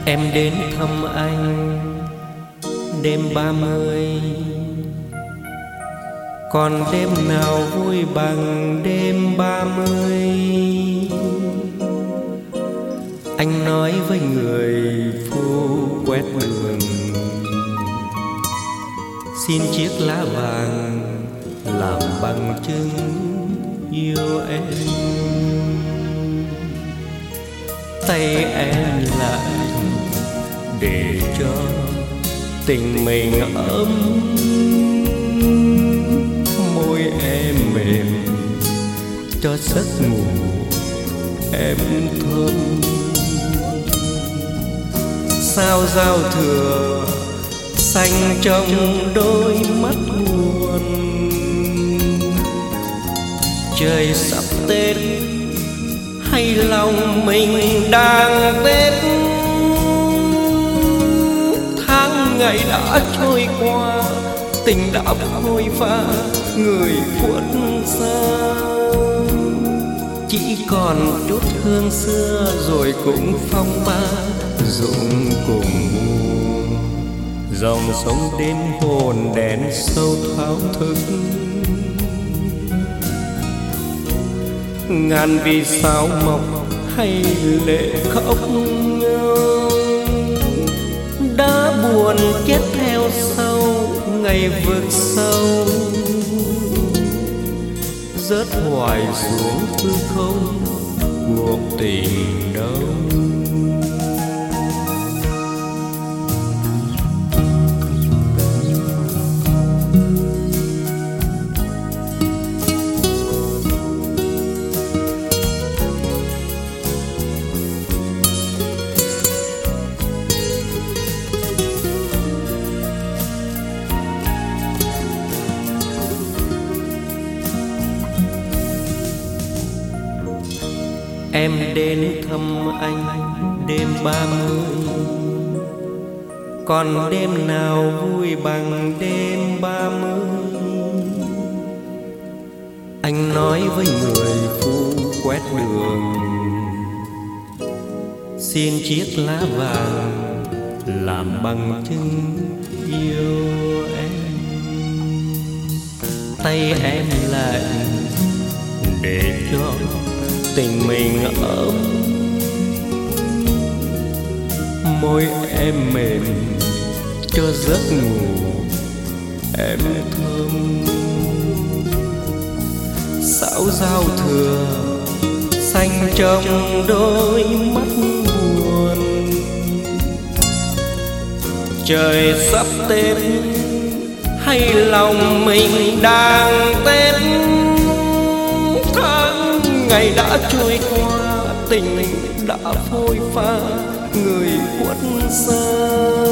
Em đến thăm anh đêm 30, còn đêm nào vui bằng đêm 30. Anh nói với người phu quét đường, xin chiếc lá vàng làm bằng chứng yêu em. Tay em lại để cho tình mình ấm, môi em mềm cho giấc ngủ em thơm. Sao giao thừa xanh trong đôi mắt buồn, trời sắp Tết hay lòng mình đang Tết. Tháng ngày đã trôi qua, tình đã phôi pha, người khuất xa. Chỉ còn chút hương xưa rồi cũng phong ba rụng cùng mùa. Dòng sông đêm hồn đèn sâu thao thức, ngàn vì sao mọc hay lệ khóc nhau. Đã buồn chết theo sau ngày vực sâu, rớt hoài xuống hư không cuộc tình đâu. Em đến thăm anh đêm 30, còn đêm nào vui bằng đêm 30. Anh nói với người phu quét đường, xin chiếc lá vàng làm bằng chứng yêu em. Tay em lại để cho tình mình ấm, môi em mềm cho giấc ngủ em thơm. Sảo giao thừa xanh trong đôi mắt buồn, trời sắp Tết hay lòng mình đang Tết. Ngày đã trôi qua, tình đã phôi pha, người khuất xa.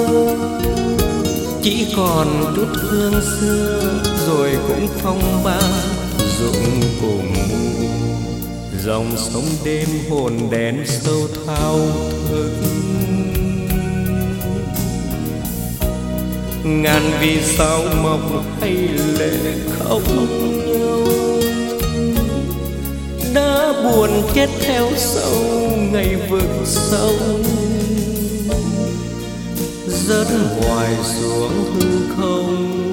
Chỉ còn chút hương xưa rồi cũng phong ba rụng cùng mùa. Dòng sông đêm hồn đèn sâu thao thức, ngàn vì sao mọc hay lệ khóc nhau. Đã buồn chết theo sau ngày vực sâu, rớt hoài xuống hư không